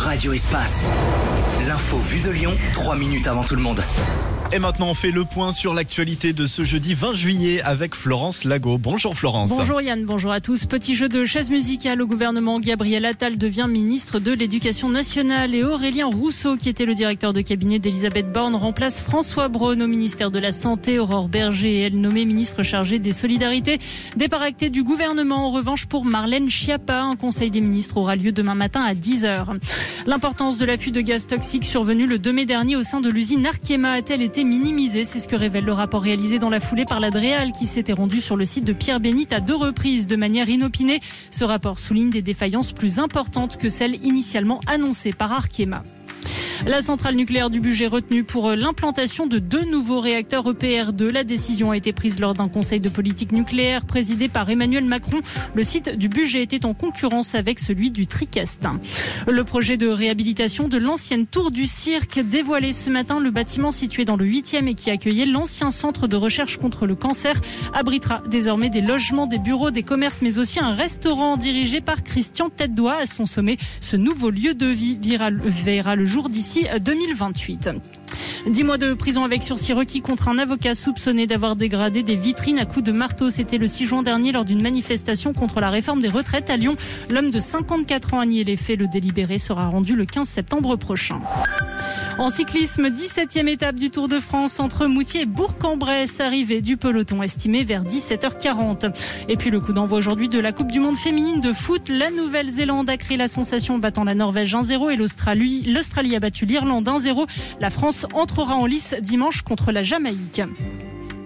Radio Espace. L'info vue de Lyon, 3 minutes avant tout le monde. Et maintenant, on fait le point sur l'actualité de ce jeudi 20 juillet avec Florence Lago. Bonjour Florence. Bonjour Yann, bonjour à tous. Petit jeu de chaises musicales au gouvernement. Gabriel Attal devient ministre de l'Éducation nationale et Aurélien Rousseau, qui était le directeur de cabinet d'Elisabeth Borne, remplace François Braun au ministère de la Santé. Aurore Berger est elle nommée ministre chargée des Solidarités. Départ acté du gouvernement en revanche pour Marlène Schiappa. Un conseil des ministres aura lieu demain matin à 10h. L'importance de l'affût de gaz toxique survenu le 2 mai dernier au sein de l'usine Arkema a-t-elle été minimisée? C'est ce que révèle le rapport réalisé dans la foulée par la DREAL qui s'était rendu sur le site de Pierre-Bénite à 2 reprises de manière inopinée. Ce rapport souligne des défaillances plus importantes que celles initialement annoncées par Arkema. La centrale nucléaire du Bugey retenue pour l'implantation de 2 nouveaux réacteurs EPR2. La décision a été prise lors d'un conseil de politique nucléaire présidé par Emmanuel Macron. Le site du Bugey était en concurrence avec celui du Tricastin. Le projet de réhabilitation de l'ancienne tour du cirque dévoilé ce matin. Le bâtiment situé dans le 8e et qui accueillait l'ancien centre de recherche contre le cancer abritera désormais des logements, des bureaux, des commerces, mais aussi un restaurant dirigé par Christian Tête-Doigt. À son sommet, ce nouveau lieu de vie verra le jour d'ici 2028. 10 mois de prison avec sursis requis contre un avocat soupçonné d'avoir dégradé des vitrines à coups de marteau. C'était le 6 juin dernier lors d'une manifestation contre la réforme des retraites à Lyon. L'homme de 54 ans a nié les faits. Le délibéré sera rendu le 15 septembre prochain. En cyclisme, 17e étape du Tour de France entre Moutier et Bourg-en-Bresse, arrivée du peloton estimé vers 17h40. Et puis le coup d'envoi aujourd'hui de la Coupe du Monde féminine de foot. La Nouvelle-Zélande a créé la sensation en battant la Norvège 1-0 et l'Australie a battu l'Irlande 1-0. La France entrera en lice dimanche contre la Jamaïque.